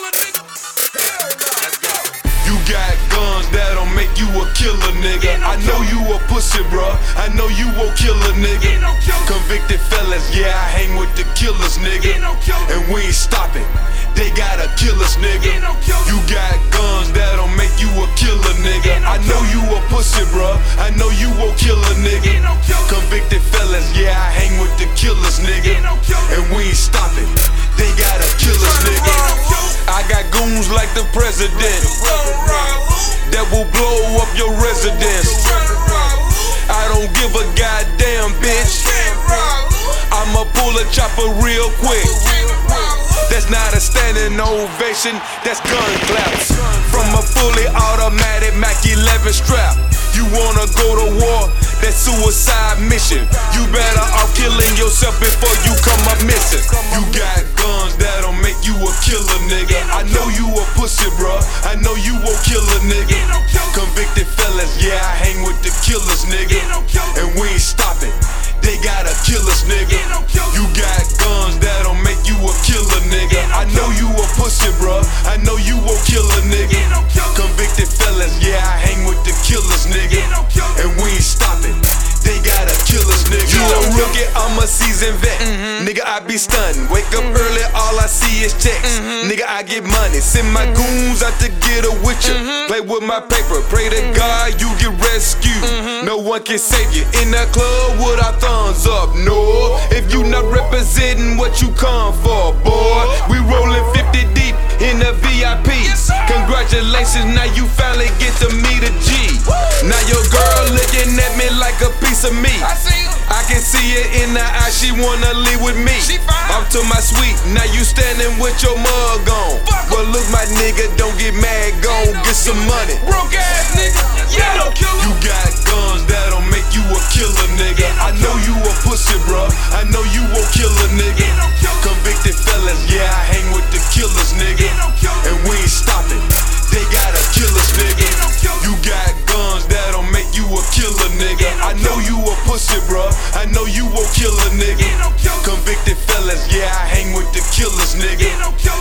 killer, nigga. Hell no. Let's go. You got guns that'll make you a killer, nigga. I know you a pussy, bruh. I know you won't kill a nigga. Convicted fellas, yeah, I hang with the killers, nigga. And we ain't stopping. They gotta kill us, nigga. You got guns that'll make you a killer, nigga. I know you a pussy, bruh. I know you won't kill a nigga. Convicted fellas, yeah, I hang with the killers, nigga. And we ain't stopping. They gotta kill us, nigga. I got goons like the president that will blow up your residence. I don't give a goddamn, bitch. I'ma pull a chopper real quick. That's not a standing ovation, that's gun claps. From a fully automatic Mac 11 strap. You wanna go to war? That's suicide mission. You better off killing yourself before you come up missing. You got guns that'll make you a killer, nigga. I know you a pussy, bruh. I know you won't kill a nigga. Convicted fellas, yeah, I hang with the killers, nigga. And we ain't stopping. They gotta kill us, nigga. You got guns that'll make you a killer, nigga. I know you a pussy, bruh. I know you won't kill a nigga. Convicted fellas, yeah, I hang with the killers, nigga. And we ain't stopping. They gotta kill us, nigga. You a rookie, I'm a seasoned vet. Nigga, I be stunning. Wake up early, all I see is checks. Nigga, I get money. Send my goons out to get a with ya. Play with my paper, pray to God you get rescued. No one can save you. In the club with our thumbs up, no. If you not representing what you come for, boy. We rollin' 50 deep in the VIP. Congratulations, now you finally get to meet a G. Now your girl looking at me like a piece of meat. I can see it in her eye, she wanna leave with me. Off to my suite, now you standing with your mug on. Well look my nigga, don't get mad, gon' get some money. Broke ass nigga, yeah, don't kill him. You got guns that'll make you a killer, nigga. I know you a pussy, bruh. I know you won't kill a nigga. Convicted fellas, yeah, I hang with the killers, nigga. And we ain't stopping. They gotta kill us, nigga. You got guns that'll make you a killer, nigga. I know you a pussy, bruh. I know you won't kill a nigga. Convicted fellas, yeah, I hang with the killers, nigga.